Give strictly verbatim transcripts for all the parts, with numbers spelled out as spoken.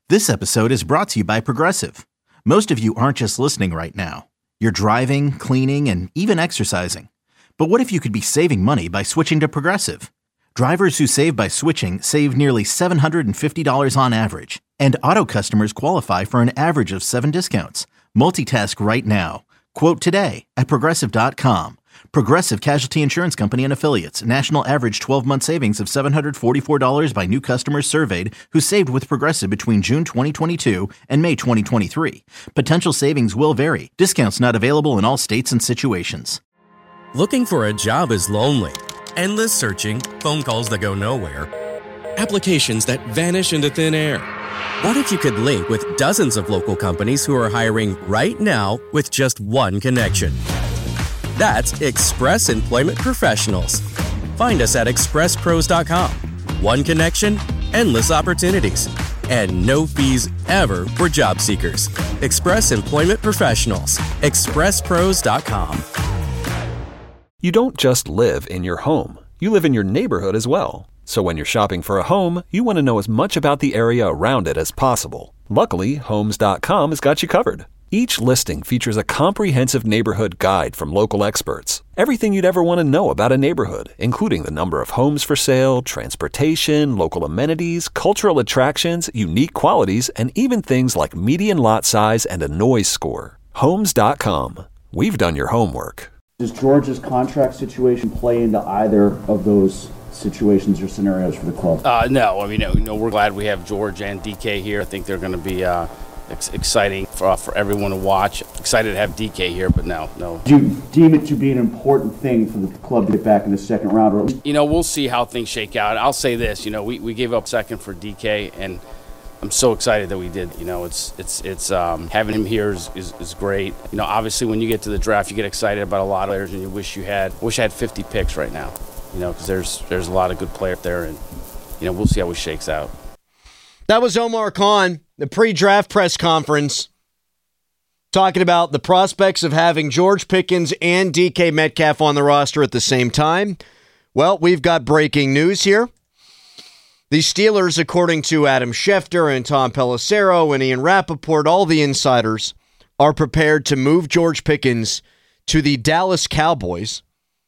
This episode is brought to you by Progressive. Most of you aren't just listening right now. You're driving, cleaning, and even exercising. But what if you could be saving money by switching to Progressive? Drivers who save by switching save nearly seven hundred fifty dollars on average. And auto customers qualify for an average of seven discounts. Multitask right now. Quote today at Progressive dot com. Progressive Casualty Insurance Company and Affiliates. National average twelve-month savings of seven hundred forty-four dollars by new customers surveyed who saved with Progressive between June twenty twenty-two and May twenty twenty-three. Potential savings will vary. Discounts not available in all states and situations. Looking for a job is lonely. Endless searching, phone calls that go nowhere, applications that vanish into thin air. What if you could link with dozens of local companies who are hiring right now with just one connection? That's Express Employment Professionals. Find us at express pros dot com. One connection, endless opportunities, and no fees ever for job seekers. Express Employment Professionals. express pros dot com. You don't just live in your home. You live in your neighborhood as well. So when you're shopping for a home, you want to know as much about the area around it as possible. Luckily, homes dot com has got you covered. Each listing features a comprehensive neighborhood guide from local experts. Everything you'd ever want to know about a neighborhood, including the number of homes for sale, transportation, local amenities, cultural attractions, unique qualities, and even things like median lot size and a noise score. homes dot com. We've done your homework. Does George's contract situation play into either of those situations or scenarios for the club? Uh, no, I mean, no, no, we're glad we have George and D K here. I think they're going to be uh, ex- exciting for, uh, for everyone to watch. Excited to have D K here, but no, no. Do you deem it to be an important thing for the club to get back in the second round? Or at least- you know, we'll see how things shake out. I'll say this, you know, we, we gave up second for D K, and I'm so excited that we did. You know, it's it's it's um, having him here is, is, is great. You know, obviously when you get to the draft, you get excited about a lot of players, and you wish you had wish I had fifty picks right now. You know, because there's there's a lot of good players there, and you know, we'll see how it shakes out. That was Omar Khan, the pre-draft press conference, talking about the prospects of having George Pickens and D K Metcalf on the roster at the same time. Well, we've got breaking news here. The Steelers, according to Adam Schefter and Tom Pelissero and Ian Rappaport, all the insiders, are prepared to move George Pickens to the Dallas Cowboys,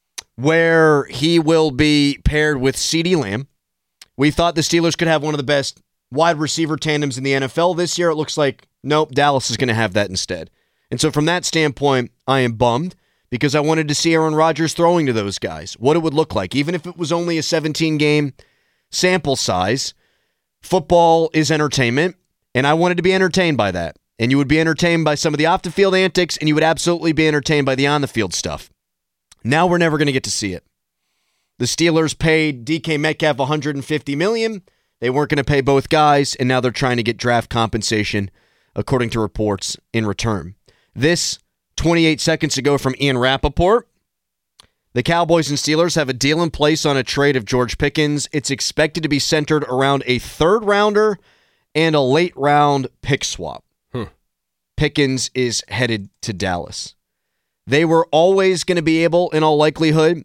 where he will be paired with CeeDee Lamb. We thought the Steelers could have one of the best wide receiver tandems in the N F L this year. It looks like, nope, Dallas is going to have that instead. And so from that standpoint, I am bummed because I wanted to see Aaron Rodgers throwing to those guys, what it would look like, even if it was only a seventeen-game sample size. Football is entertainment, and I wanted to be entertained by that. And you would be entertained by some of the off-the-field antics, and you would absolutely be entertained by the on-the-field stuff. Now we're never going to get to see it. The Steelers paid D K Metcalf one hundred fifty million dollars. They weren't going to pay both guys, and now they're trying to get draft compensation, according to reports, in return. This, twenty-eight seconds ago from Ian Rappaport. The Cowboys and Steelers have a deal in place on a trade of George Pickens. It's expected to be centered around a third-rounder and a late-round pick swap. Hmm. Pickens is headed to Dallas. They were always going to be able, in all likelihood,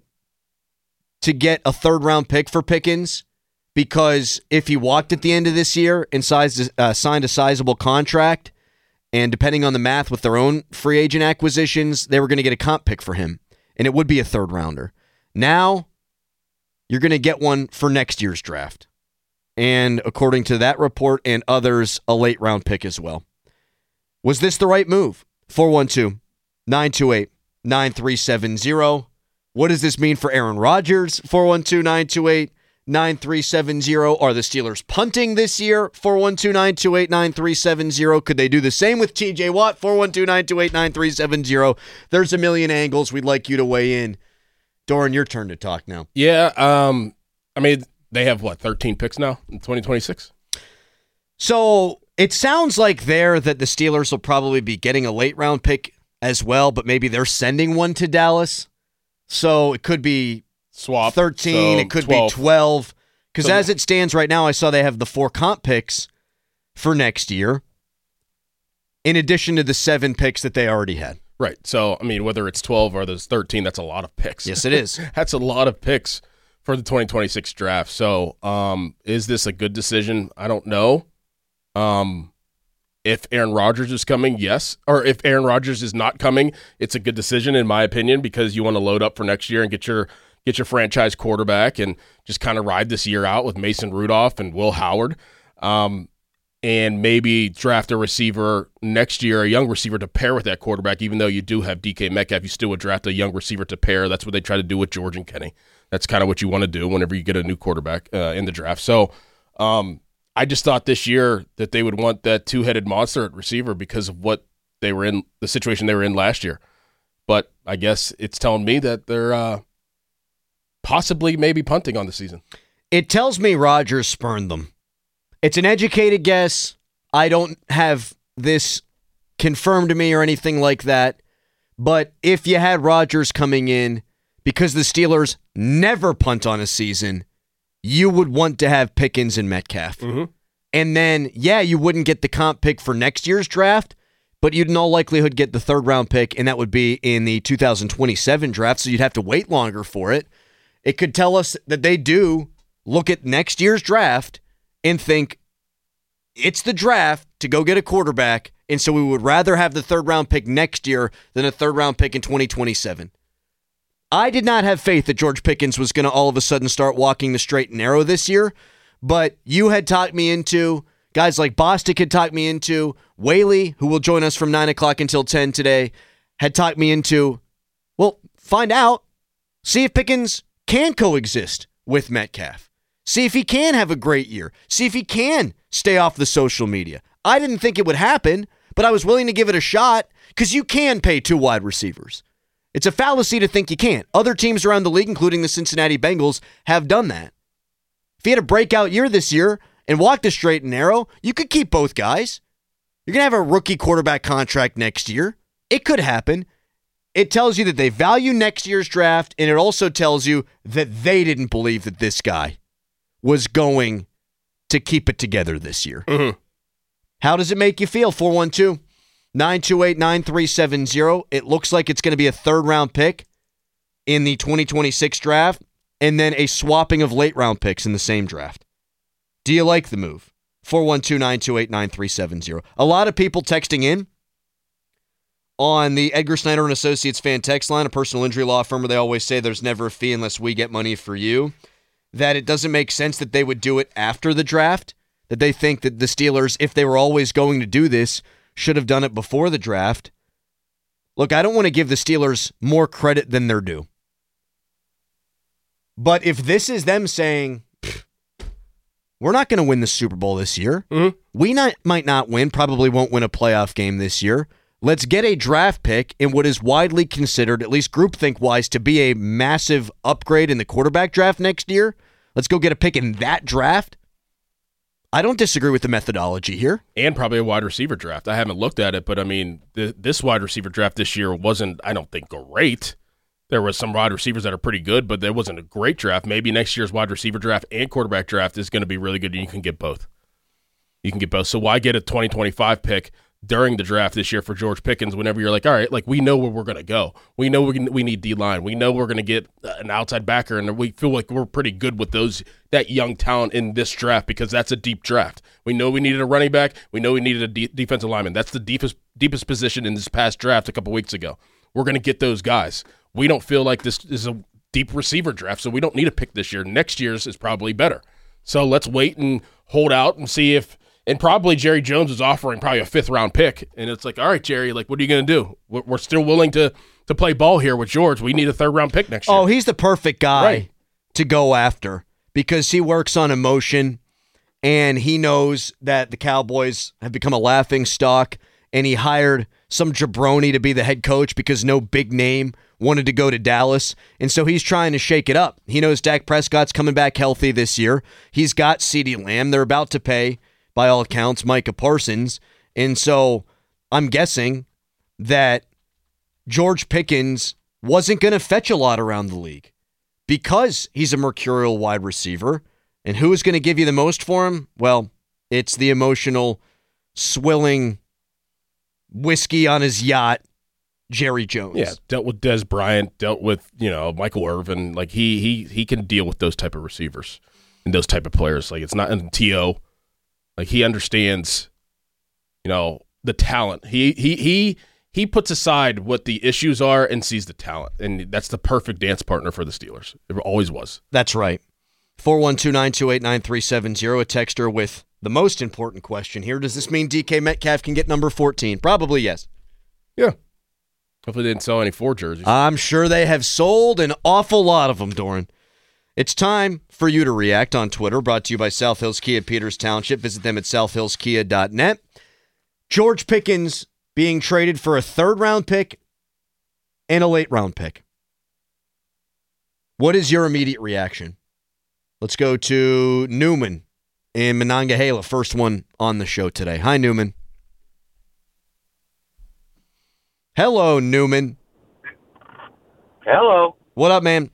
to get a third-round pick for Pickens because if he walked at the end of this year and sized, uh, signed a sizable contract, and depending on the math with their own free agent acquisitions, they were going to get a comp pick for him. And it would be a third rounder. Now, you're going to get one for next year's draft. And according to that report and others, a late round pick as well. Was this the right move? four one two, nine two eight, nine three seven zero. What does this mean for Aaron Rodgers? four one two, nine two eight, nine three seven zero. Are the Steelers punting this year? four one two, nine two eight, nine three seven zero. Could they do the same with T J Watt? four one two, nine two eight, nine three seven zero. There's a million angles. We'd like you to weigh in. Doran, your turn to talk now. Yeah, um, I mean, they have, what, thirteen picks now in twenty twenty-six? So it sounds like there that the Steelers will probably be getting a late-round pick as well, but maybe they're sending one to Dallas. So it could be Swap. thirteen, So it could twelve. be twelve. Because So- as it stands right now, I saw they have the four comp picks for next year, in addition to the seven picks that they already had. Right. So, I mean, whether it's twelve or there's thirteen, that's a lot of picks. Yes, it is. That's a lot of picks for the twenty twenty-six draft. So, um, is this a good decision? I don't know. Um, if Aaron Rodgers is coming, yes. Or if Aaron Rodgers is not coming, it's a good decision in my opinion because you want to load up for next year and get your get your franchise quarterback and just kind of ride this year out with Mason Rudolph and Will Howard. Um, and maybe draft a receiver next year, a young receiver to pair with that quarterback, even though you do have D K Metcalf, you still would draft a young receiver to pair. That's what they try to do with George and Kenny. That's kind of what you want to do whenever you get a new quarterback uh, in the draft. So um, I just thought this year that they would want that two-headed monster at receiver because of what they were in, the situation they were in last year. But I guess it's telling me that they're uh, possibly maybe punting on the season. It tells me Rodgers spurned them. It's an educated guess. I don't have this confirmed to me or anything like that. But if you had Rodgers coming in, because the Steelers never punt on a season, you would want to have Pickens and Metcalf. Mm-hmm. And then, yeah, you wouldn't get the comp pick for next year's draft, but you'd in all likelihood get the third round pick, and that would be in the two thousand twenty-seven draft, so you'd have to wait longer for it. It could tell us that they do look at next year's draft and think it's the draft to go get a quarterback, and so we would rather have the third round pick next year than a third round pick in twenty twenty-seven. I did not have faith that George Pickens was going to all of a sudden start walking the straight and narrow this year, but you had talked me into, guys like Bostic had talked me into, Whaley, who will join us from nine o'clock until ten today, had talked me into, well, find out, see if Pickens can coexist with Metcalf. See if he can have a great year. See if he can stay off the social media. I didn't think it would happen, but I was willing to give it a shot because you can pay two wide receivers. It's a fallacy to think you can't. Other teams around the league, including the Cincinnati Bengals, have done that. If you had a breakout year this year and walked the straight and narrow, you could keep both guys. You're going to have a rookie quarterback contract next year. It could happen. It tells you that they value next year's draft, and it also tells you that they didn't believe that this guy was going to keep it together this year. Mm-hmm. How does it make you feel? four one two, nine two eight, nine three seven zero. It looks like it's going to be a third-round pick in the twenty twenty-six draft, and then a swapping of late-round picks in the same draft. Do you like the move? four one two, nine two eight, nine three seven zero. A lot of people texting in on the Edgar Snyder and Associates fan text line, a personal injury law firm where they always say there's never a fee unless we get money for you, that it doesn't make sense that they would do it after the draft, that they think that the Steelers, if they were always going to do this, should have done it before the draft. Look, I don't want to give the Steelers more credit than they're due. But if this is them saying, we're not going to win the Super Bowl this year, mm-hmm. we not, might not win, probably won't win a playoff game this year, let's get a draft pick in what is widely considered, at least groupthink-wise, to be a massive upgrade in the quarterback draft next year. Let's go get a pick in that draft. I don't disagree with the methodology here. And probably a wide receiver draft. I haven't looked at it, but I mean, the, this wide receiver draft this year wasn't, I don't think, great. There was some wide receivers that are pretty good, but there wasn't a great draft. Maybe next year's wide receiver draft and quarterback draft is going to be really good, and you can get both. You can get both. So why get a twenty twenty-five pick during the draft this year for George Pickens whenever you're like, all right, like we know where we're going to go. We know we're gonna, we need D-line. We know we're going to get an outside backer, and we feel like we're pretty good with those that young talent in this draft because that's a deep draft. We know we needed a running back. We know we needed a de- defensive lineman. That's the deepest deepest position in this past draft a couple weeks ago. We're going to get those guys. We don't feel like this is a deep receiver draft, so we don't need a pick this year. Next year's is probably better. So let's wait and hold out and see if – and probably Jerry Jones is offering probably a fifth-round pick. And it's like, all right, Jerry, like, what are you going to do? We're, we're still willing to to play ball here with George. We need a third-round pick next year. Oh, he's the perfect guy right. to go after because he works on emotion, and he knows that the Cowboys have become a laughingstock, and he hired some jabroni to be the head coach because no big name wanted to go to Dallas, and so he's trying to shake it up. He knows Dak Prescott's coming back healthy this year. He's got CeeDee Lamb. They're about to pay, by all accounts, Micah Parsons, and so I'm guessing that George Pickens wasn't going to fetch a lot around the league because he's a mercurial wide receiver, and who is going to give you the most for him? Well, it's the emotional, swilling whiskey on his yacht, Jerry Jones. Yeah, dealt with Dez Bryant, dealt with, you know, Michael Irvin. Like, he he he can deal with those type of receivers and those type of players. Like, it's not in T O. Like, he understands you know, the talent. He he he he puts aside what the issues are and sees the talent, and that's the perfect dance partner for the Steelers. It always was. That's right. four one two, nine two eight, nine three seven zero, a texter with the most important question here. Does this mean D K Metcalf can get number fourteen? Probably yes. Yeah. Hopefully they didn't sell any four jerseys. I'm sure they have sold an awful lot of them, Doran. It's time for you to react on Twitter, brought to you by South Hills Kia Peters Township. Visit them at south hills kia dot net. George Pickens being traded for a third-round pick and a late-round pick. What is your immediate reaction? Let's go to Newman in Monongahela, first one on the show today. Hi, Newman. Hello, Newman. Hello. What up, man?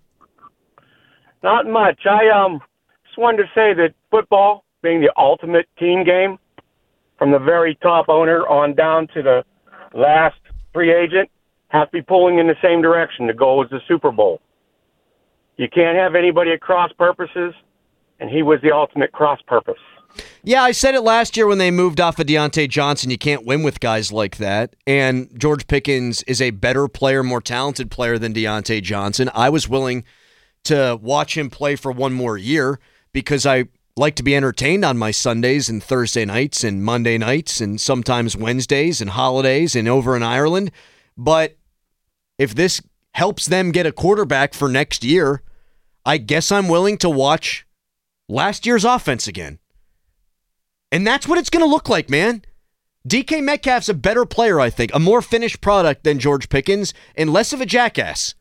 Not much. I um just wanted to say that football being the ultimate team game, from the very top owner on down to the last free agent, have to be pulling in the same direction. The goal is the Super Bowl. You can't have anybody at cross purposes, and he was the ultimate cross purpose. Yeah, I said it last year when they moved off of Deontay Johnson. You can't win with guys like that. And George Pickens is a better player, more talented player than Deontay Johnson. I was willing to watch him play for one more year because I like to be entertained on my Sundays and Thursday nights and Monday nights and sometimes Wednesdays and holidays and over in Ireland. But if this helps them get a quarterback for next year, I guess I'm willing to watch last year's offense again. And that's what it's going to look like, man. D K Metcalf's a better player, I think, a more finished product than George Pickens and less of a jackass.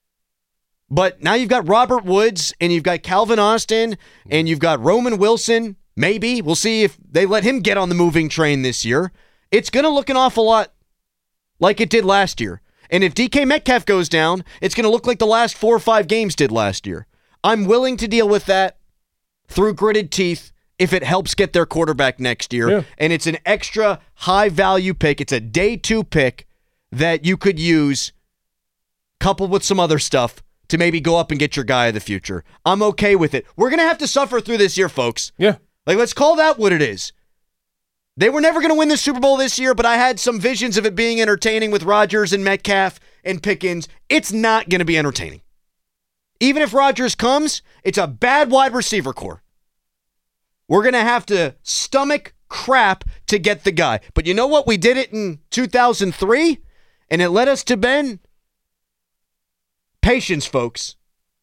But now you've got Robert Woods and you've got Calvin Austin and you've got Roman Wilson. Maybe. We'll see if they let him get on the moving train this year. It's going to look an awful lot like it did last year. And if D K Metcalf goes down, it's going to look like the last four or five games did last year. I'm willing to deal with that through gritted teeth if it helps get their quarterback next year. Yeah. And it's an extra high-value pick. It's a day two pick that you could use coupled with some other stuff to maybe go up and get your guy of the future. I'm okay with it. We're going to have to suffer through this year, folks. Yeah. Like, let's call that what it is. They were never going to win the Super Bowl this year, but I had some visions of it being entertaining with Rodgers and Metcalf and Pickens. It's not going to be entertaining. Even if Rodgers comes, it's a bad wide receiver core. We're going to have to stomach crap to get the guy. But you know what? We did it in two thousand three, and it led us to Ben. Patience, folks.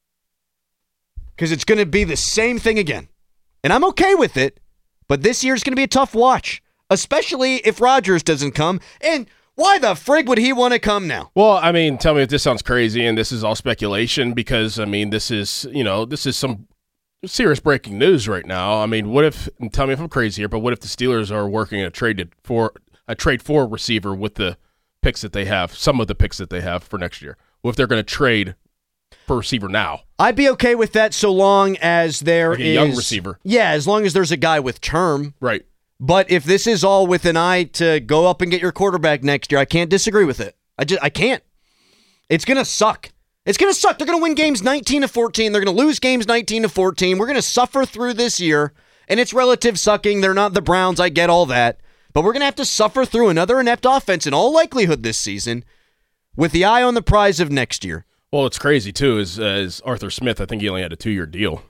Because it's going to be the same thing again. And I'm okay with it, but this year's going to be a tough watch, especially if Rodgers doesn't come. And why the frig would he want to come now? Well, I mean, tell me if this sounds crazy, and this is all speculation because, I mean, this is, you know, this is some serious breaking news right now. I mean, what if, and tell me if I'm crazy here, but what if the Steelers are working a trade for a trade for a receiver with the picks that they have, some of the picks that they have for next year? What if they're going to trade for a receiver now? I'd be okay with that so long as there like a is young receiver. Yeah, as long as there's a guy with term. Right. But if this is all with an eye to go up and get your quarterback next year, I can't disagree with it. I just I can't. It's going to suck. It's going to suck. They're going to win games nineteen to fourteen. They're going to lose games nineteen to fourteen. We're going to suffer through this year, and it's relative sucking. They're not the Browns. I get all that. But we're going to have to suffer through another inept offense in all likelihood this season with the eye on the prize of next year. Well, it's crazy, too, is, uh, is Arthur Smith, I think he only had a two-year deal.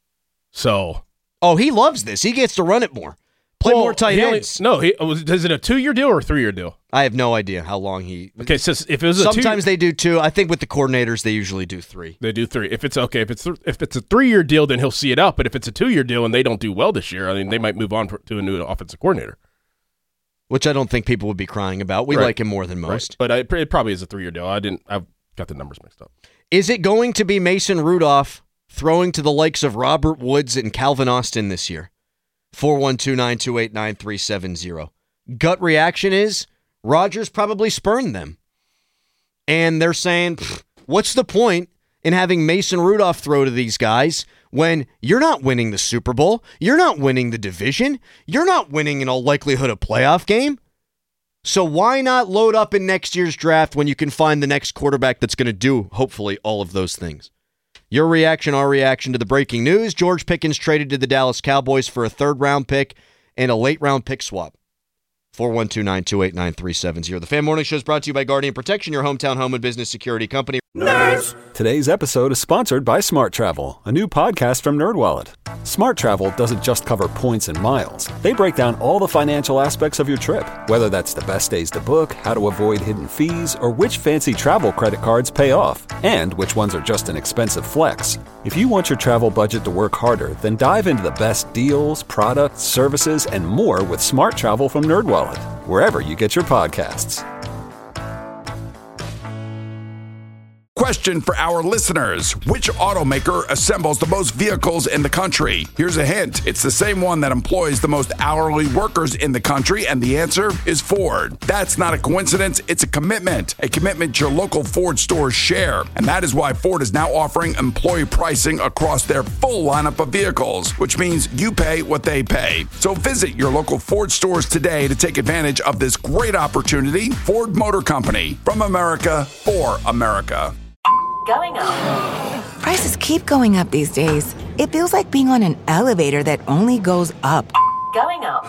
So. Oh, he loves this. He gets to run it more. Play well, more tight he ends. Only, no, he, was, is it a two-year deal or a three-year deal? I have no idea how long he. Okay, so if it was a sometimes two, they do two. I think with the coordinators they usually do three. They do three. If it's okay, if it's th- if it's a three-year deal, then he'll see it out. But if it's a two-year deal and they don't do well this year, I mean, they might move on to a new offensive coordinator. Which I don't think people would be crying about. We right. like him more than most. Right. But I, it probably is a three-year deal. I didn't. I've got the numbers mixed up. Is it going to be Mason Rudolph throwing to the likes of Robert Woods and Calvin Austin this year? four one two, nine two eight, nine three seven zero. Gut reaction is Rodgers probably spurned them. And they're saying, what's the point in having Mason Rudolph throw to these guys when you're not winning the Super Bowl, you're not winning the division, you're not winning in all likelihood a playoff game? So why not load up in next year's draft when you can find the next quarterback that's going to do, hopefully, all of those things? Your reaction, our reaction to the breaking news. George Pickens traded to the Dallas Cowboys for a third-round pick and a late-round pick swap. four one two, nine two eight, nine three seven zero. The Fan Morning Show is brought to you by Guardian Protection, your hometown home and business security company. Nerds! Today's episode is sponsored by Smart Travel, a new podcast from NerdWallet. Smart Travel doesn't just cover points and miles. They break down all the financial aspects of your trip, whether that's the best days to book, how to avoid hidden fees, or which fancy travel credit cards pay off, and which ones are just an expensive flex. If you want your travel budget to work harder, then dive into the best deals, products, services, and more with Smart Travel from NerdWallet, wherever you get your podcasts. Question for our listeners. Which automaker assembles the most vehicles in the country? Here's a hint. It's the same one that employs the most hourly workers in the country, and the answer is Ford. That's not a coincidence. It's a commitment. A commitment your local Ford stores share. And that is why Ford is now offering employee pricing across their full lineup of vehicles, which means you pay what they pay. So visit your local Ford stores today to take advantage of this great opportunity. Ford Motor Company. From America, for America. Going up. Prices keep going up these days. It feels like being on an elevator that only goes up. Going up.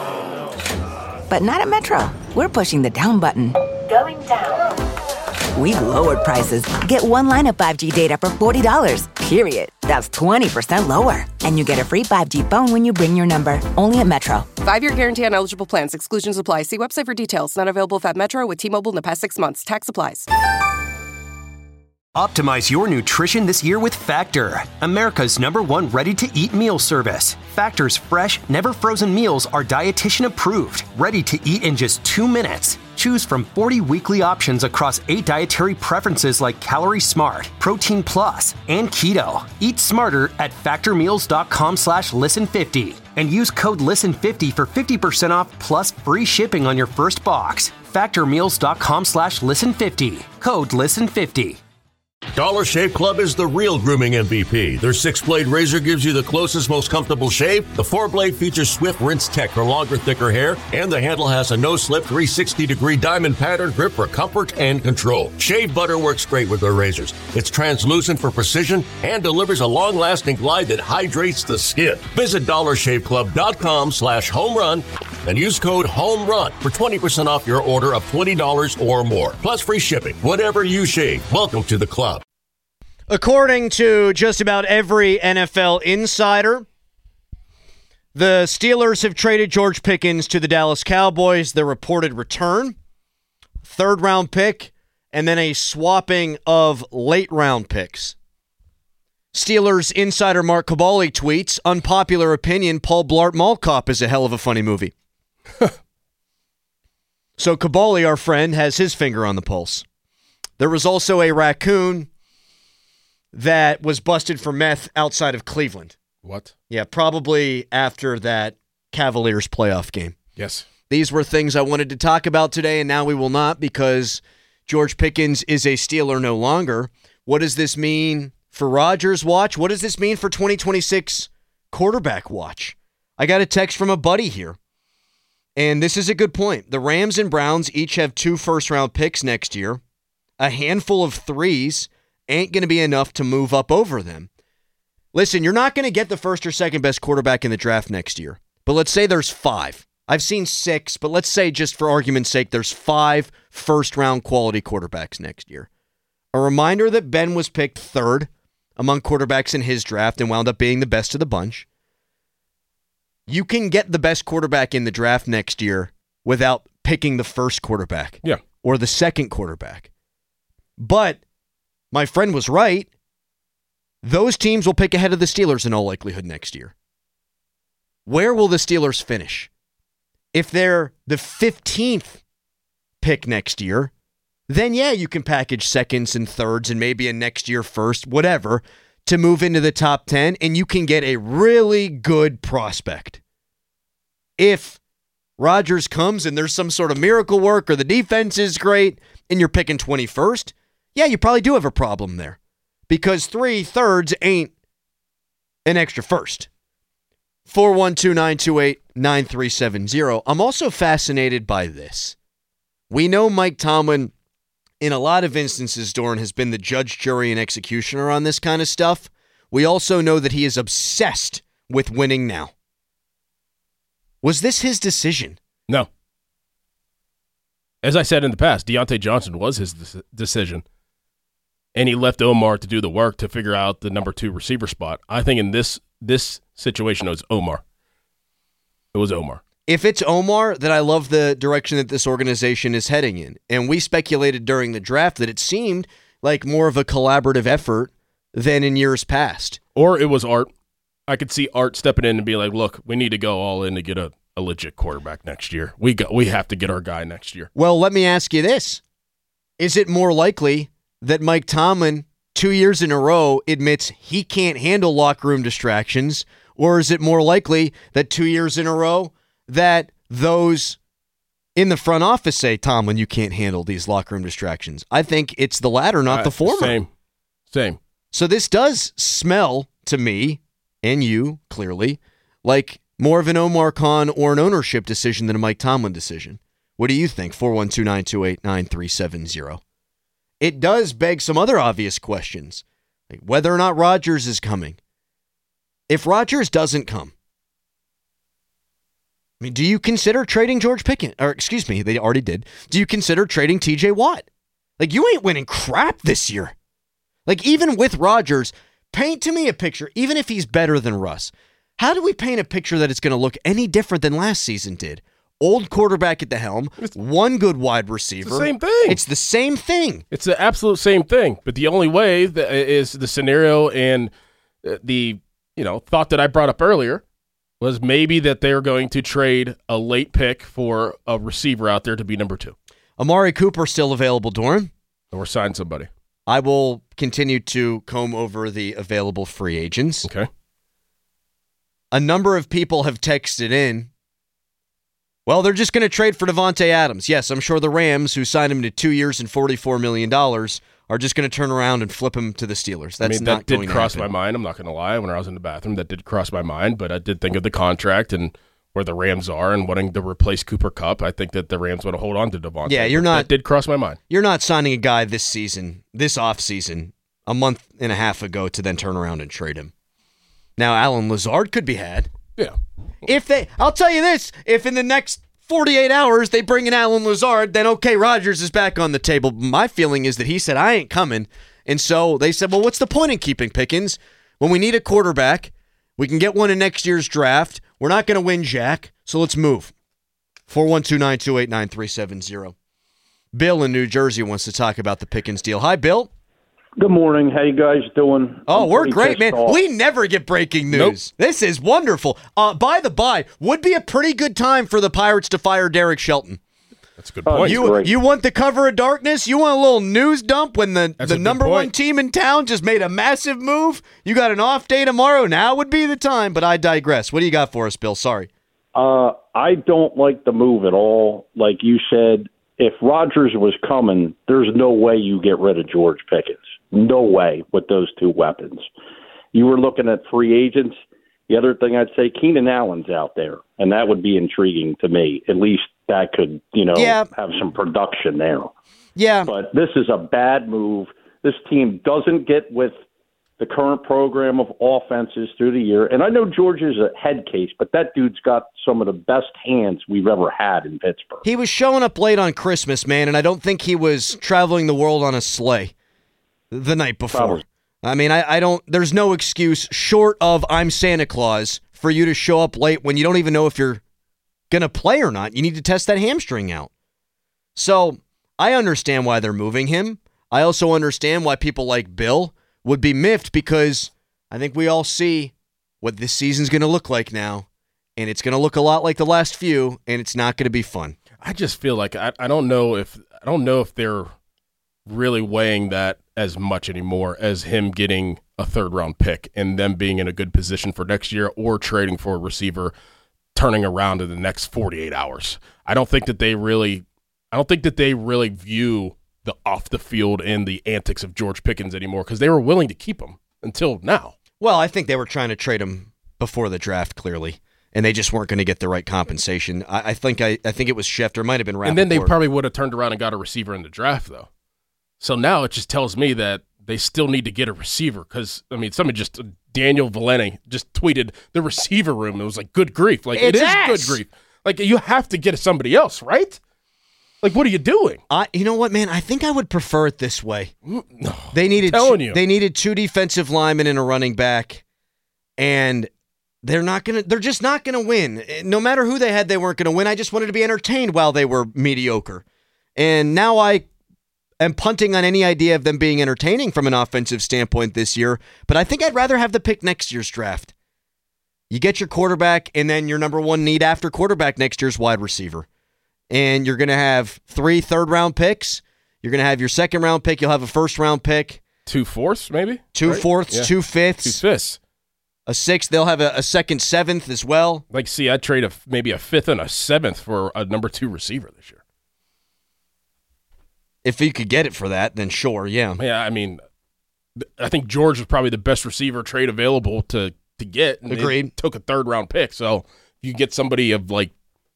But not at Metro. We're pushing the down button. Going down. We've lowered prices. Get one line of five G data for forty dollars, period. That's twenty percent lower. And you get a free five G phone when you bring your number. Only at Metro. Five-year guarantee on eligible plans. Exclusions apply. See website for details. Not available at Metro with T-Mobile in the past six months. Tax applies. Optimize your nutrition this year with Factor, America's number one ready-to-eat meal service. Factor's fresh, never-frozen meals are dietitian approved, ready to eat in just two minutes. Choose from forty weekly options across eight dietary preferences like Calorie Smart, Protein Plus, and Keto. Eat smarter at factormeals.com slash listen50 and use code listen fifty for fifty percent off plus free shipping on your first box. Factormeals.com slash listen50. Code listen fifty. Dollar Shave Club is the real grooming M V P. Their six-blade razor gives you the closest, most comfortable shave. The four-blade features swift rinse tech for longer, thicker hair. And the handle has a no-slip three sixty degree diamond pattern grip for comfort and control. Shave butter works great with their razors. It's translucent for precision and delivers a long-lasting glide that hydrates the skin. Visit dollarshaveclub.com slash home run and use code HOMERUN for twenty percent off your order of twenty dollars or more. Plus free shipping. Whatever you shave, welcome to the club. According to just about every N F L insider, the Steelers have traded George Pickens to the Dallas Cowboys. Their reported return, third round pick, and then a swapping of late round picks. Steelers insider Mark Kaboly tweets, unpopular opinion, Paul Blart Mall Cop is a hell of a funny movie. So Kaboly, our friend, has his finger on the pulse. There was also a raccoon that was busted for meth outside of Cleveland. What? Yeah, probably after that Cavaliers playoff game. Yes. These were things I wanted to talk about today, and now we will not because George Pickens is a Steeler no longer. What does this mean for Rodgers' watch? What does this mean for twenty twenty-six quarterback watch? I got a text from a buddy here, and this is a good point. The Rams and Browns each have two first-round picks next year. A handful of threes ain't going to be enough to move up over them. Listen, you're not going to get the first or second best quarterback in the draft next year. But let's say there's five. I've seen six, but let's say just for argument's sake, there's five first-round quality quarterbacks next year. A reminder that Ben was picked third among quarterbacks in his draft and wound up being the best of the bunch. You can get the best quarterback in the draft next year without picking the first quarterback. Yeah. Or the second quarterback. But my friend was right. Those teams will pick ahead of the Steelers in all likelihood next year. Where will the Steelers finish? If they're the fifteenth pick next year, then yeah, you can package seconds and thirds and maybe a next year first, whatever, to move into the top ten, and you can get a really good prospect. If Rodgers comes and there's some sort of miracle work or the defense is great and you're picking twenty-first, yeah, you probably do have a problem there because three thirds ain't an extra first. four one two, nine two eight, nine three seven zero. I'm also fascinated by this. We know Mike Tomlin, in a lot of instances, Doran, has been the judge, jury, and executioner on this kind of stuff. We also know that he is obsessed with winning now. Was this his decision? No. As I said in the past, Deontay Johnson was his de- decision, and he left Omar to do the work to figure out the number two receiver spot. I think in this this situation, it was Omar. It was Omar. If it's Omar, then I love the direction that this organization is heading in. And we speculated during the draft that it seemed like more of a collaborative effort than in years past. Or it was Art. I could see Art stepping in and be like, look, we need to go all in to get a, a legit quarterback next year. We got, we have to get our guy next year. Well, let me ask you this. Is it more likely that Mike Tomlin, two years in a row, admits he can't handle locker room distractions, or is it more likely that two years in a row that those in the front office say, Tomlin, you can't handle these locker room distractions? I think it's the latter, not uh, the former. Same. Same. So this does smell to me, and you, clearly, like more of an Omar Khan or an ownership decision than a Mike Tomlin decision. What do you think? four one two, nine two eight, nine three seven zero. It does beg some other obvious questions, like whether or not Rodgers is coming. If Rodgers doesn't come, I mean, do you consider trading George Pickens? Or excuse me, they already did. Do you consider trading T J Watt? Like, you ain't winning crap this year. Like, even with Rodgers, paint to me a picture, even if he's better than Russ. How do we paint a picture that it's going to look any different than last season did? Old quarterback at the helm, one good wide receiver. It's the same thing. It's the same thing. It's the absolute same thing. But the only way that is the scenario and the, you know, thought that I brought up earlier was maybe that they're going to trade a late pick for a receiver out there to be number two. Amari Cooper still available, Doran. Or sign somebody. I will continue to comb over the available free agents. Okay. A number of people have texted in, well, they're just going to trade for Devontae Adams. Yes, I'm sure the Rams, who signed him to two years and forty-four million dollars, are just going to turn around and flip him to the Steelers. That's I mean, not that going did to cross happen. my mind. I'm not going to lie. When I was in the bathroom, that did cross my mind. But I did think of the contract and where the Rams are and wanting to replace Cooper Kupp. I think that the Rams want to hold on to Devontae. Yeah, you're not. That did cross my mind. You're not signing a guy this season, this offseason, a month and a half ago to then turn around and trade him. Now, Alan Lazard could be had. Yeah. If they, I'll tell you this, if in the next forty-eight hours they bring in Alan Lazard, then okay, Rodgers is back on the table. My feeling is that he said, I ain't coming. And so they said, well, what's the point in keeping Pickens? When we need a quarterback, we can get one in next year's draft. We're not going to win Jack, so let's move. four one two, nine two eight, nine three seven zero. Bill in New Jersey wants to talk about the Pickens deal. Hi, Bill. Good morning. How you guys doing? Oh, I'm we're pretty great, man. pissed off. We never get breaking news. Nope. This is wonderful. Uh, by the by, would be a pretty good time for the Pirates to fire Derek Shelton. That's a good Oh, point. You great. you want the cover of darkness? You want a little news dump when the, That's the a good number one point. team in town just made a massive move? You got an off day tomorrow. Now would be the time, but I digress. What do you got for us, Bill? Sorry. Uh, I don't like the move at all. Like you said, if Rodgers was coming, there's no way you get rid of George Pickens. No way with those two weapons. You were looking at free agents. The other thing I'd say, Keenan Allen's out there, and that would be intriguing to me. At least that could, you know, Yeah. have some production there. Yeah. But this is a bad move. This team doesn't get with the current program of offenses through the year. And I know George is a head case, but that dude's got some of the best hands we've ever had in Pittsburgh. He was showing up late on Christmas, man, and I don't think he was traveling the world on a sleigh the night before. Probably. I mean, I, I don't, there's no excuse short of I'm Santa Claus for you to show up late when you don't even know if you're going to play or not. You need to test that hamstring out. So I understand why they're moving him. I also understand why people like Bill would be miffed because I think we all see what this season's going to look like now, and it's going to look a lot like the last few, and it's not going to be fun. I just feel like I, I don't know if I don't know if they're really weighing that as much anymore as him getting a third round pick and them being in a good position for next year or trading for a receiver turning around in the next forty-eight hours. I don't think that they really I don't think that they really view the off the field and the antics of George Pickens anymore because they were willing to keep him until now. Well, I think they were trying to trade him before the draft, clearly, and they just weren't going to get the right compensation. I, I think I, I think it was Schefter, it might have been Rappaport. And then they probably would have turned around and got a receiver in the draft, though. So now it just tells me that they still need to get a receiver because, I mean, somebody just, Daniel Valenti just tweeted the receiver room. It was like, good grief. Like, It's it is ass. good grief. Like, you have to get somebody else, right? Like, what are you doing? I, you know what, man? I think I would prefer it this way. No, they needed telling two, you. they needed two defensive linemen and a running back, and they're not gonna. They're just not gonna win. No matter who they had, they weren't gonna win. I just wanted to be entertained while they were mediocre, and now I am punting on any idea of them being entertaining from an offensive standpoint this year. But I think I'd rather have the pick next year's draft. You get your quarterback, and then your number one need after quarterback next year's wide receiver. And you're going to have three third-round picks. You're going to have your second-round pick. You'll have a first-round pick. Two fourths, maybe? Two right? fourths, yeah. two fifths. Two fifths. A sixth. They'll have a, a second, seventh as well. Like, see, I'd trade a, maybe a fifth and a seventh for a number two receiver this year. If you could get it for that, then sure, yeah. Yeah, I mean, I think George was probably the best receiver trade available to, to get. And Agreed. Took a third-round pick. So if you get somebody of, like,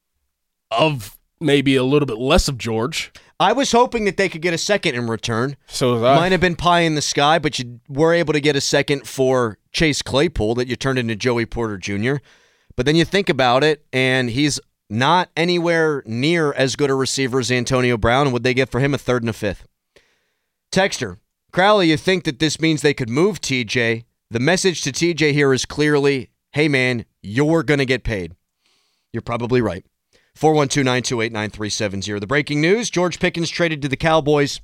of – maybe a little bit less of George. I was hoping that they could get a second in return. So was I. Might have been pie in the sky, but you were able to get a second for Chase Claypool that you turned into Joey Porter Junior But then you think about it, and he's not anywhere near as good a receiver as Antonio Brown. And would they get for him a third and a fifth? Texter, Crowley, you think that this means they could move T J. The message to T J here is clearly, hey, man, you're going to get paid. You're probably right. four one two, nine two eight, nine three seven zero. The breaking news, George Pickens traded to the Cowboys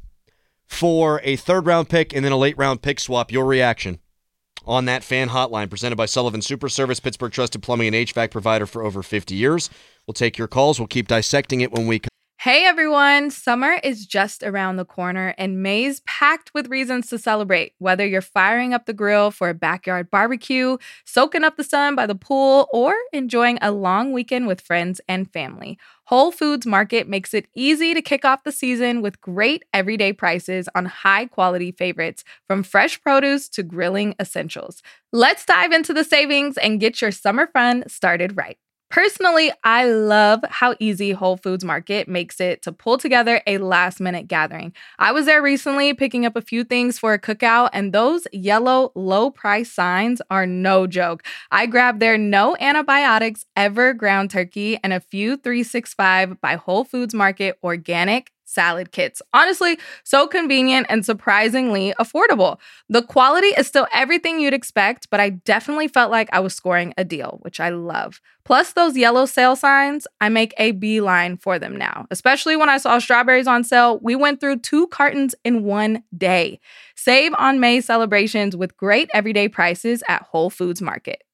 for a third-round pick and then a late-round pick swap. Your reaction on that fan hotline presented by Sullivan Super Service, Pittsburgh trusted plumbing and H V A C provider for over fifty years. We'll take your calls. We'll keep dissecting it when we come. Hey everyone, summer is just around the corner and May's packed with reasons to celebrate. Whether you're firing up the grill for a backyard barbecue, soaking up the sun by the pool, or enjoying a long weekend with friends and family, Whole Foods Market makes it easy to kick off the season with great everyday prices on high-quality favorites, from fresh produce to grilling essentials. Let's dive into the savings and get your summer fun started right. Personally, I love how easy Whole Foods Market makes it to pull together a last-minute gathering. I was there recently picking up a few things for a cookout, and those yellow low-price signs are no joke. I grabbed their no antibiotics ever ground turkey and a few three sixty-five by Whole Foods Market organic salad kits. Honestly, so convenient and surprisingly affordable. The quality is still everything you'd expect, but I definitely felt like I was scoring a deal, which I love. Plus those yellow sale signs, I make a beeline for them now. Especially when I saw strawberries on sale, we went through two cartons in one day. Save on May celebrations with great everyday prices at Whole Foods Market.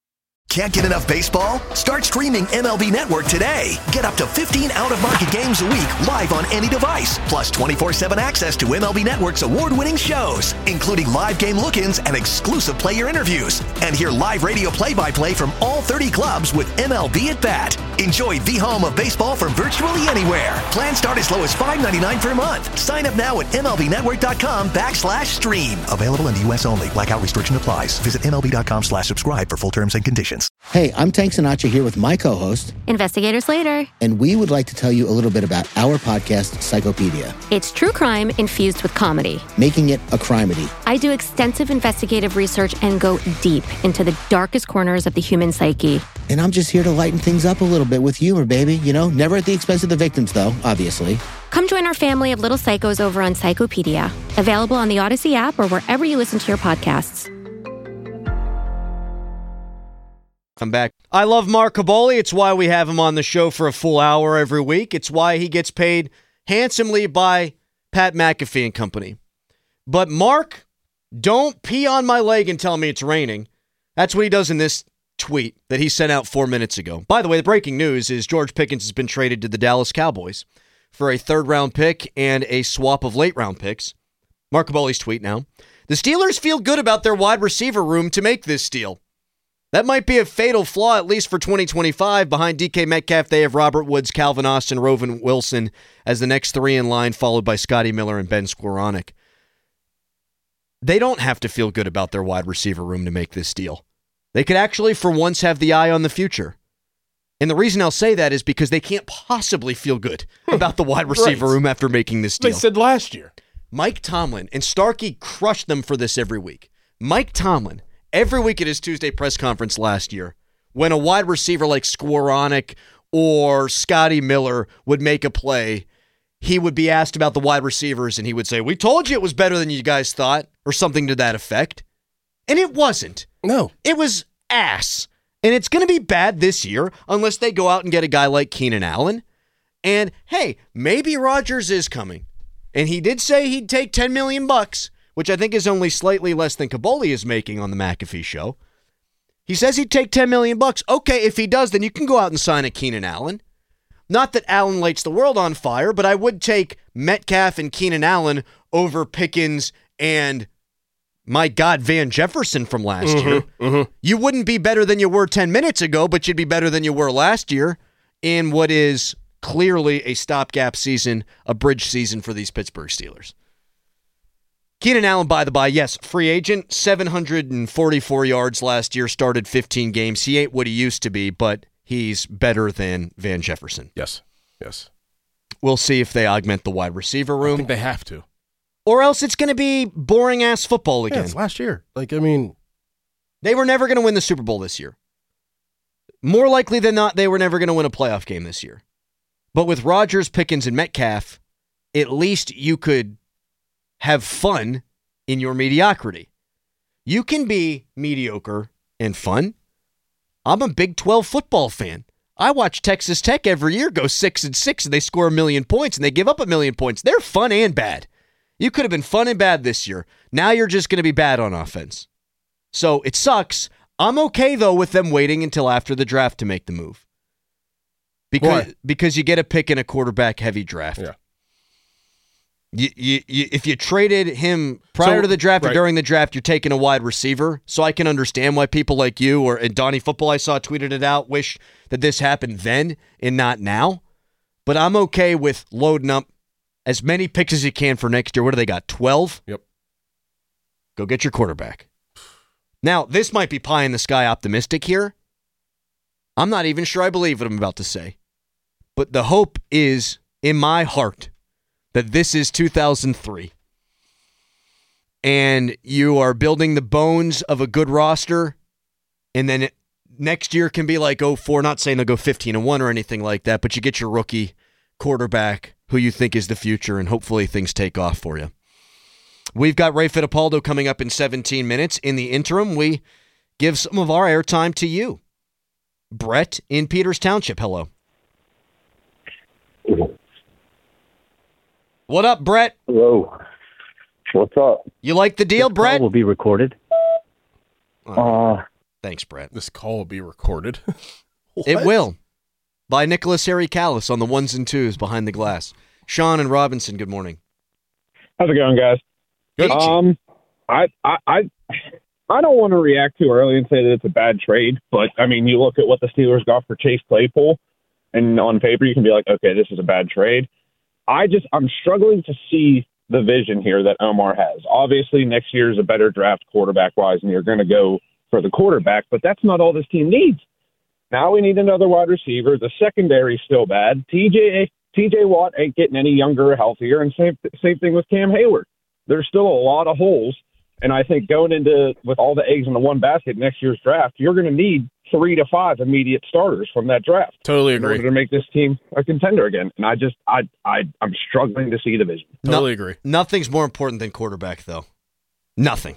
Can't get enough baseball? Start streaming M L B Network today. Get up to fifteen out-of-market games a week live on any device, plus twenty-four seven access to M L B Network's award-winning shows, including live game look-ins and exclusive player interviews. And hear live radio play-by-play from all thirty clubs with M L B at Bat. Enjoy the home of baseball from virtually anywhere. Plans start as low as five ninety-nine per month. Sign up now at MLBnetwork.com backslash stream. Available in the U S only. Blackout restriction applies. Visit MLB.com slash subscribe for full terms and conditions. Hey, I'm Tank Sinatra here with my co-host, Investigator Slater. And we would like to tell you a little bit about our podcast, Psychopedia. It's true crime infused with comedy. Making it a crimedy. I do extensive investigative research and go deep into the darkest corners of the human psyche. And I'm just here to lighten things up a little bit with humor, baby. You know, never at the expense of the victims, though, obviously. Come join our family of little psychos over on Psychopedia. Available on the Odyssey app or wherever you listen to your podcasts. I'm back. I love Mark Kaboly. It's why we have him on the show for a full hour every week. It's why he gets paid handsomely by Pat McAfee and company. But Mark, don't pee on my leg and tell me it's raining. That's what he does in this tweet that he sent out four minutes ago. By the way, the breaking news is George Pickens has been traded to the Dallas Cowboys for a third-round pick and a swap of late-round picks. Mark Kaboly's tweet now. The Steelers feel good about their wide receiver room to make this deal. That might be a fatal flaw, at least for twenty twenty-five. Behind D K Metcalf, they have Robert Woods, Calvin Austin, Roven Wilson as the next three in line, followed by Scotty Miller and Ben Skowronek. They don't have to feel good about their wide receiver room to make this deal. They could actually, for once, have the eye on the future. And the reason I'll say that is because they can't possibly feel good about the wide receiver right. room after making this deal. They said last year. Mike Tomlin, and Starkey crushed them for this every week. Mike Tomlin, every week at his Tuesday press conference last year, when a wide receiver like Skowronek or Scotty Miller would make a play, he would be asked about the wide receivers and he would say, we told you it was better than you guys thought, or something to that effect. And it wasn't. No. It was ass. And it's going to be bad this year unless they go out and get a guy like Keenan Allen. And hey, maybe Rodgers is coming. And he did say he'd take ten million bucks, which I think is only slightly less than Kaboli is making on the McAfee show. He says he'd take ten million bucks. Okay, if he does, then you can go out and sign a Keenan Allen. Not that Allen lights the world on fire, but I would take Metcalf and Keenan Allen over Pickens and, my God, Van Jefferson from last mm-hmm, year. Mm-hmm. You wouldn't be better than you were ten minutes ago, but you'd be better than you were last year in what is clearly a stopgap season, a bridge season for these Pittsburgh Steelers. Keenan Allen, by the by, yes, free agent, seven hundred forty-four yards last year, started fifteen games. He ain't what he used to be, but he's better than Van Jefferson. Yes, yes. We'll see if they augment the wide receiver room. I think they have to. Or else it's going to be boring-ass football again. Yeah, it's last year. Like, I mean... They were never going to win the Super Bowl this year. More likely than not, they were never going to win a playoff game this year. But with Rodgers, Pickens, and Metcalf, at least you could have fun in your mediocrity. You can be mediocre and fun. I'm a Big twelve football fan. I watch Texas Tech every year go six and six, and they score a million points, and they give up a million points. They're fun and bad. You could have been fun and bad this year. Now you're just going to be bad on offense. So it sucks. I'm okay, though, with them waiting until after the draft to make the move. Because Why? because you get a pick in a quarterback-heavy draft. Yeah. You, you, you, if you traded him prior So, to the draft right. or during the draft, you're taking a wide receiver. So I can understand why people like you or and Donnie Football, I saw tweeted it out, wish that this happened then and not now. But I'm okay with loading up as many picks as you can for next year. What do they got, twelve? Yep. Go get your quarterback. Now, this might be pie in the sky optimistic here. I'm not even sure I believe what I'm about to say. But the hope is in my heart that this is two thousand three. And you are building the bones of a good roster. And then it, next year can be like oh four, not saying they'll go fifteen and one or anything like that, but you get your rookie quarterback who you think is the future, and hopefully things take off for you. We've got Ray Fittipaldo coming up in seventeen minutes. In the interim, we give some of our airtime to you. Brett in Peters Township, hello. What up, Brett? Hello. What's up? You like the deal, this Brett? Call will be recorded. Oh, uh, thanks, Brett. This call will be recorded. It will. By Nicholas Harry Callis on the ones and twos behind the glass. Sean and Robinson, good morning. How's it going, guys? Good. Um, I, I, I, I don't want to react too early and say that it's a bad trade, but I mean, you look at what the Steelers got for Chase Claypool, and on paper you can be like, okay, this is a bad trade. I just, I'm struggling to see the vision here that Omar has. Obviously, next year is a better draft quarterback-wise, and you're going to go for the quarterback, but that's not all this team needs. Now we need another wide receiver. The secondary is still bad. T J T J Watt ain't getting any younger or healthier, and same same thing with Cam Hayward. There's still a lot of holes, and I think going into with all the eggs in the one basket next year's draft, you're going to need three to five immediate starters from that draft. Totally agree. In order to make this team a contender again. And I just, I, I, I'm struggling to see the vision. Totally no, agree. Nothing's more important than quarterback, though. Nothing.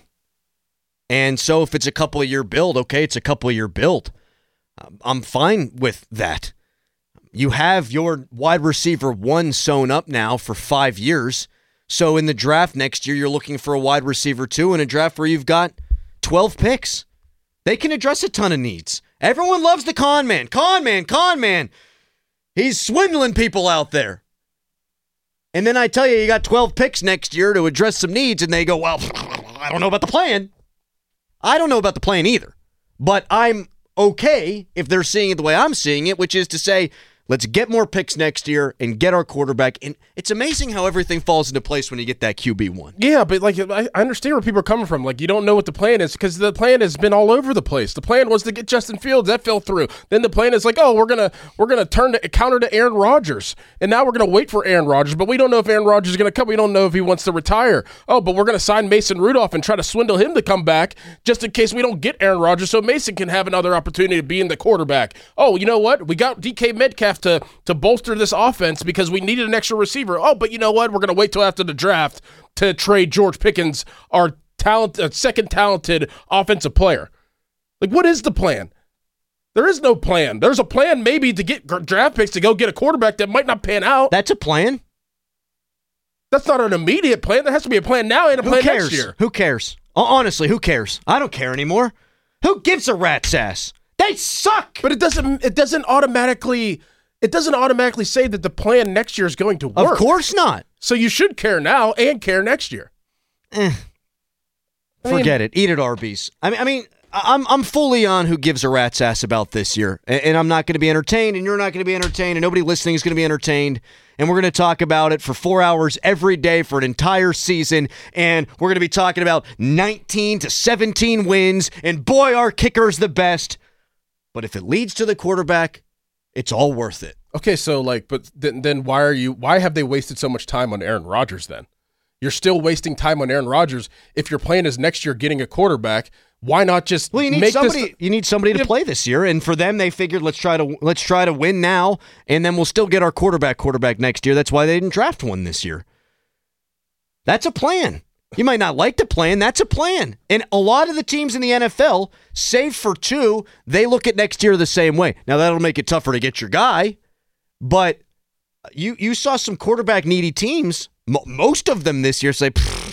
And so if it's a couple of year build, okay, it's a couple of year build. Um, I'm fine with that. You have your wide receiver one sewn up now for five years. So in the draft next year, you're looking for a wide receiver two in a draft where you've got twelve picks. They can address a ton of needs. Everyone loves the con man. Con man, con man. He's swindling people out there. And then I tell you, you got twelve picks next year to address some needs, and they go, well, I don't know about the plan. I don't know about the plan either. But I'm okay if they're seeing it the way I'm seeing it, which is to say, let's get more picks next year and get our quarterback. And it's amazing how everything falls into place when you get that Q B one. Yeah, but like I understand where people are coming from. Like you don't know what the plan is because the plan has been all over the place. The plan was to get Justin Fields, that fell through. Then the plan is like, oh, we're gonna we're gonna turn to counter to Aaron Rodgers, and now we're gonna wait for Aaron Rodgers, but we don't know if Aaron Rodgers is gonna come. We don't know if he wants to retire. Oh, but we're gonna sign Mason Rudolph and try to swindle him to come back just in case we don't get Aaron Rodgers, so Mason can have another opportunity to be in the quarterback. Oh, you know what? We got D K Metcalf draft to to bolster this offense because we needed an extra receiver. Oh, but you know what? We're going to wait till after the draft to trade George Pickens, our talent, uh, second talented offensive player. Like, what is the plan? There is no plan. There's a plan maybe to get draft picks to go get a quarterback that might not pan out. That's a plan. That's not an immediate plan. There has to be a plan now and a Who plan cares? next year. Who cares? Honestly, who cares? I don't care anymore. Who gives a rat's ass? They suck. But it doesn't. It doesn't automatically. It doesn't automatically say that the plan next year is going to work. Of course not. So you should care now and care next year. Eh. Forget it. Eat at Arby's. I mean, I mean, I'm I'm fully on who gives a rat's ass about this year, and, and I'm not going to be entertained, and you're not going to be entertained, and nobody listening is going to be entertained, and we're going to talk about it for four hours every day for an entire season, and we're going to be talking about nineteen to seventeen wins, and boy, our kicker's the best. But if it leads to the quarterback, it's all worth it. Okay, so like, but then, then why are you? Why have they wasted so much time on Aaron Rodgers? Then you're still wasting time on Aaron Rodgers. If your plan is next year getting a quarterback, why not just well? You need make somebody. This, you need somebody to play this year, and for them, they figured let's try to let's try to win now, and then we'll still get our quarterback quarterback next year. That's why they didn't draft one this year. That's a plan. You might not like the plan. That's a plan. And a lot of the teams in the N F L, save for two, they look at next year the same way. Now, that'll make it tougher to get your guy, but you you saw some quarterback-needy teams, mo- most of them this year, say,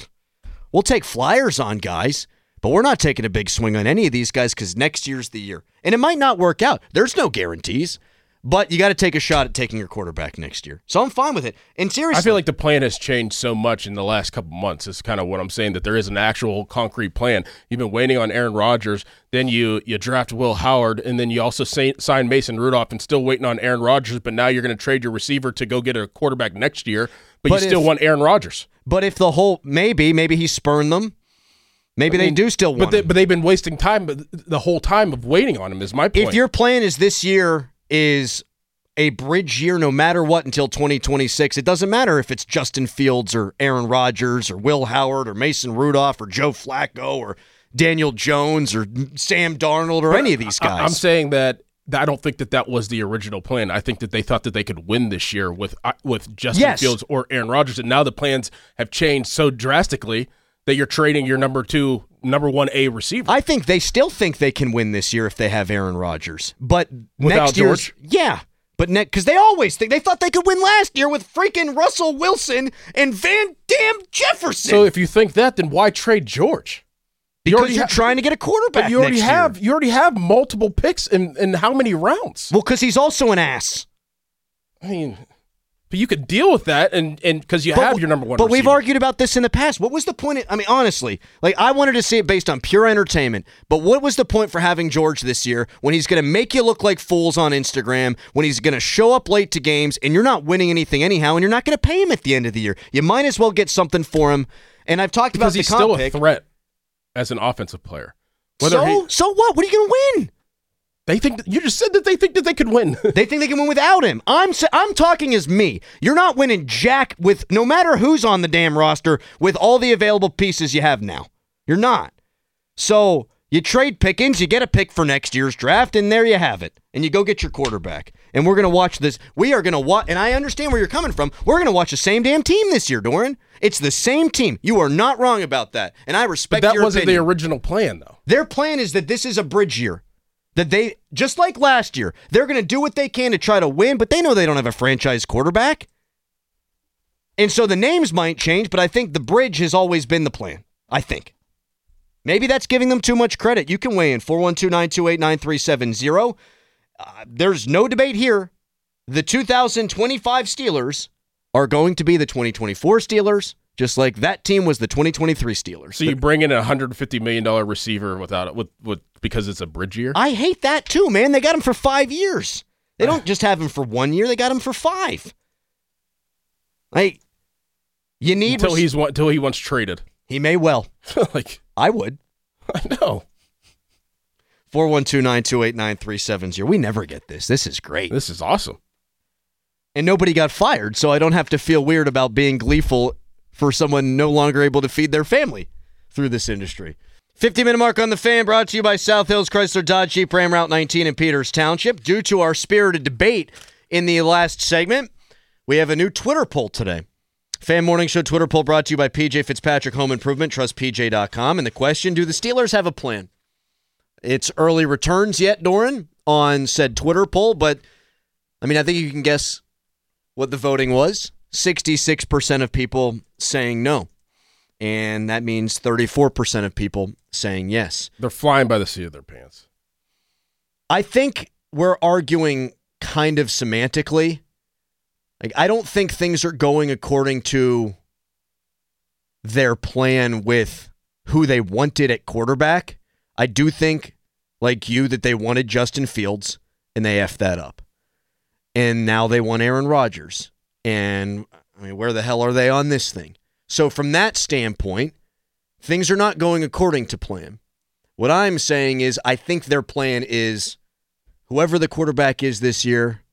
we'll take flyers on guys, but we're not taking a big swing on any of these guys because next year's the year. And it might not work out. There's no guarantees. But you got to take a shot at taking your quarterback next year. So I'm fine with it. And seriously, I feel like the plan has changed so much in the last couple months. Is kind of what I'm saying, that there is an actual concrete plan. You've been waiting on Aaron Rodgers, then you you draft Will Howard, and then you also say, sign Mason Rudolph and still waiting on Aaron Rodgers, but now you're going to trade your receiver to go get a quarterback next year, but, but you still if, want Aaron Rodgers. But if the whole, maybe, maybe he spurned them. Maybe I mean, they do still want but they, him. But they've been wasting time the whole time of waiting on him is my point. If your plan is this year is a bridge year no matter what until twenty twenty-six. It doesn't matter if it's Justin Fields or Aaron Rodgers or Will Howard or Mason Rudolph or Joe Flacco or Daniel Jones or Sam Darnold or any of these guys. I'm saying that I don't think that that was the original plan. I think that they thought that they could win this year with with Justin yes. Fields or Aaron Rodgers, and now the plans have changed so drastically that you're trading your number two, number one A receiver. I think they still think they can win this year if they have Aaron Rodgers, but without next year's, George, yeah. But next, because they always think, they thought they could win last year with freaking Russell Wilson and Van Dam Jefferson. So if you think that, then why trade George? Because you you're ha- trying to get a quarterback. But you already next have year. you already have multiple picks in, in how many rounds? Well, because he's also an ass. I mean, but you could deal with that, and and because you but, have your number one. But receiver. we've argued about this in the past. What was the point? Of, I mean, honestly, like I wanted to see it based on pure entertainment. But what was the point for having George this year when he's going to make you look like fools on Instagram, when he's going to show up late to games, and you're not winning anything anyhow, and you're not going to pay him at the end of the year? You might as well get something for him. And I've talked because about he's the comp still a pick. threat as an offensive player. Whether so he, so what? What are you going to win? They think that, you just said that they think that they could win. They think they can win without him. I'm I'm talking as me. You're not winning jack with no matter who's on the damn roster with all the available pieces you have now. You're not. So you trade Pickens, you get a pick for next year's draft, and there you have it. And you go get your quarterback. And we're going to watch this. We are going to watch, and I understand where you're coming from. We're going to watch the same damn team this year, Doran. It's the same team. You are not wrong about that. And I respect but that your wasn't opinion. the original plan, though. Their plan is that this is a bridge year. That they, just like last year, they're going to do what they can to try to win, but they know they don't have a franchise quarterback. And so the names might change, but I think the bridge has always been the plan. I think. Maybe that's giving them too much credit. You can weigh in four one two, nine two eight, nine three seven zero. Uh, there's no debate here. The two thousand twenty-five Steelers are going to be the twenty twenty-four Steelers, just like that team was the twenty twenty-three Steelers. So you bring in a one hundred fifty million dollars receiver without it, with, with, because it's a bridge year? I hate that too, man. They got him for five years. They don't just have him for one year. They got him for five. Like, you need... Until, res- he's, until he wants traded. He may well. like I would. I know. four one two, nine two eight, nine three seven zero. We never get this. This is great. This is awesome. And nobody got fired, so I don't have to feel weird about being gleeful for someone no longer able to feed their family through this industry. fifty-minute mark on the Fan, brought to you by South Hills Chrysler Dodge Jeep Ram Route nineteen in Peters Township. Due to our spirited debate In the last segment, we have a new Twitter poll today. Fan Morning Show Twitter poll brought to you by P J Fitzpatrick Home Improvement, trust P J dot com. And the question, do the Steelers have a plan? It's early returns yet, Doran, on said Twitter poll, but I mean, I think you can guess what the voting was. sixty-six percent of people saying no. And that means thirty-four percent of people saying yes. They're flying by the seat of their pants. I think we're arguing kind of semantically. Like, I don't think things are going according to their plan with who they wanted at quarterback. I do think, like you, that they wanted Justin Fields, and they effed that up. And now they want Aaron Rodgers. And, I mean, where the hell are they on this thing? So from that standpoint, things are not going according to plan. What I'm saying is I think their plan is whoever the quarterback is this year,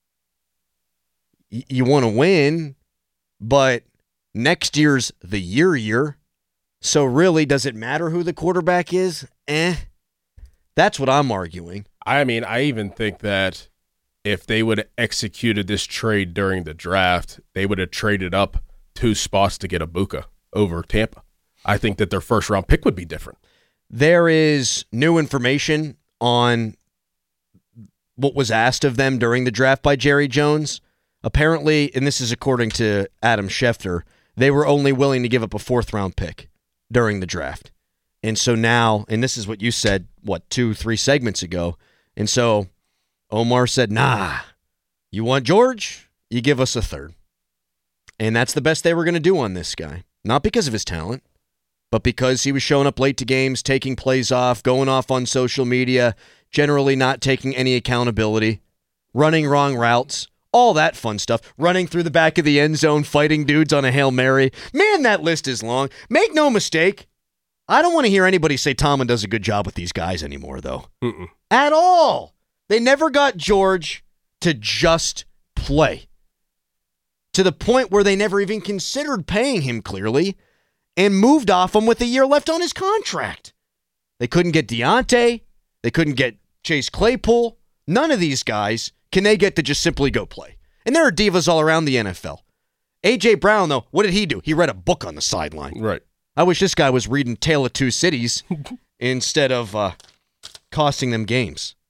you want to win, but next year's the year year. So really, does it matter who the quarterback is? Eh. That's what I'm arguing. I mean, I even think that if they would have executed this trade during the draft, they would have traded up two spots to get Ibuka over Tampa. I think that their first round pick would be different. There is new information on what was asked of them during the draft by Jerry Jones. Apparently, and this is according to Adam Schefter, they were only willing to give up a fourth round pick during the draft. And so now, and this is what you said, what, two, three segments ago. And so Omar said, nah, you want George? You give us a third. And that's the best they were going to do on this guy. Not because of his talent, but because he was showing up late to games, taking plays off, going off on social media, generally not taking any accountability, running wrong routes. All that fun stuff. Running through the back of the end zone, fighting dudes on a Hail Mary. Man, that list is long. Make no mistake. I don't want to hear anybody say Tomlin does a good job with these guys anymore, though. Mm-mm. At all. They never got George to just play. To the point where they never even considered paying him, clearly, and moved off him with a year left on his contract. They couldn't get Deontay. They couldn't get Chase Claypool. None of these guys can they get to just simply go play. And there are divas all around the N F L. A J. Brown, though, what did he do? He read a book on the sideline. Right. I wish this guy was reading Tale of Two Cities instead of uh, costing them games.